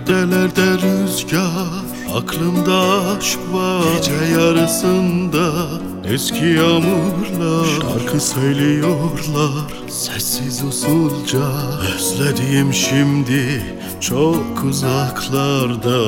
Caddelerde rüzgar, aklımda aşk var. Gece yarısında eski yağmurlar şarkı söylüyorlar sessiz usulca. Özlediğim şimdi çok uzaklarda.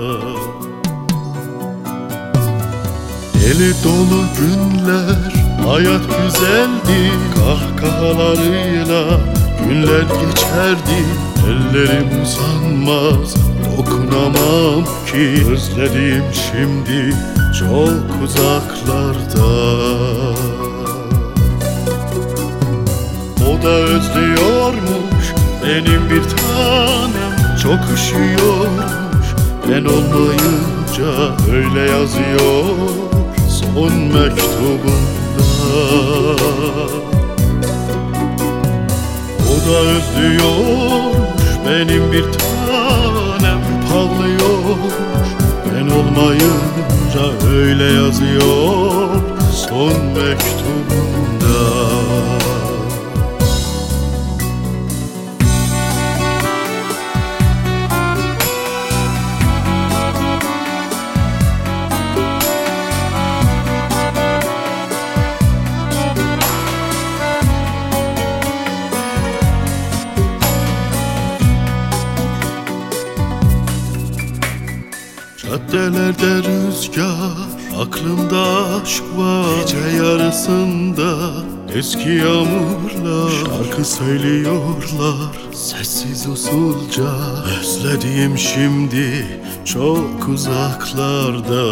Deli dolu günler, hayat güzeldi. Kahkahalarıyla günler geçerdi. Ellerim uzanmaz, dokunamam ki. Özlediğim şimdi çok uzaklarda. O da özlüyormuş benim bir tanem. Çok üşüyormuş ben olmayınca, öyle yazıyor son mektubunda. O da özlüyormuş benim bir tanem. Ağlıyormuş ben olmayınca, öyle yazıyor son mektubunda. Caddelerde rüzgar, aklımda aşk var. Gece yarısında eski yağmurlar şarkı söylüyorlar sessiz usulca. Özlediğim şimdi çok uzaklarda.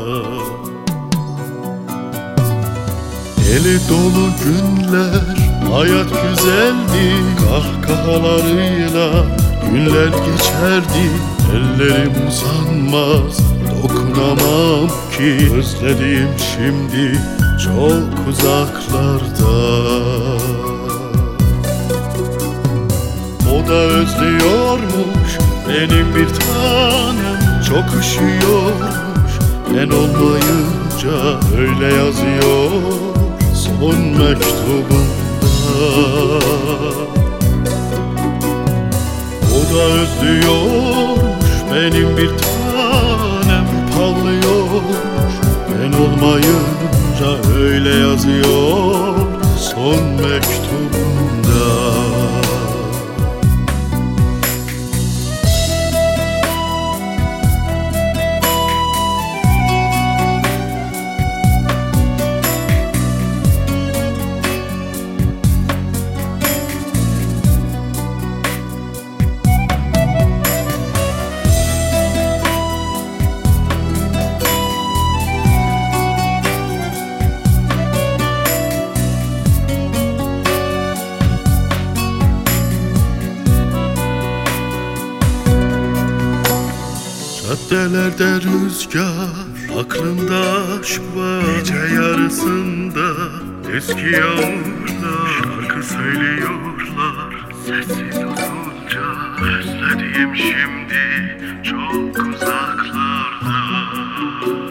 Deli dolu günler, hayat güzeldi. Kahkahalarıyla günler geçerdi. Ellerim uzanmaz, dokunamam ki. Özlediğim şimdi çok uzaklarda. O da özlüyormuş benim bir tanem. Çok üşüyormuş ben olmayınca, öyle yazıyor son mektubunda. O da özlüyormuş benim bir tanem. Ağlıyormuş ben olmayınca, öyle yazıyor son mektubunda. Caddelerde rüzgar, aklımda aşk var. Gece yarısında eski yağmurlar şarkı söylüyorlar sessiz usulca. Özlediğim şimdi çok uzaklarda.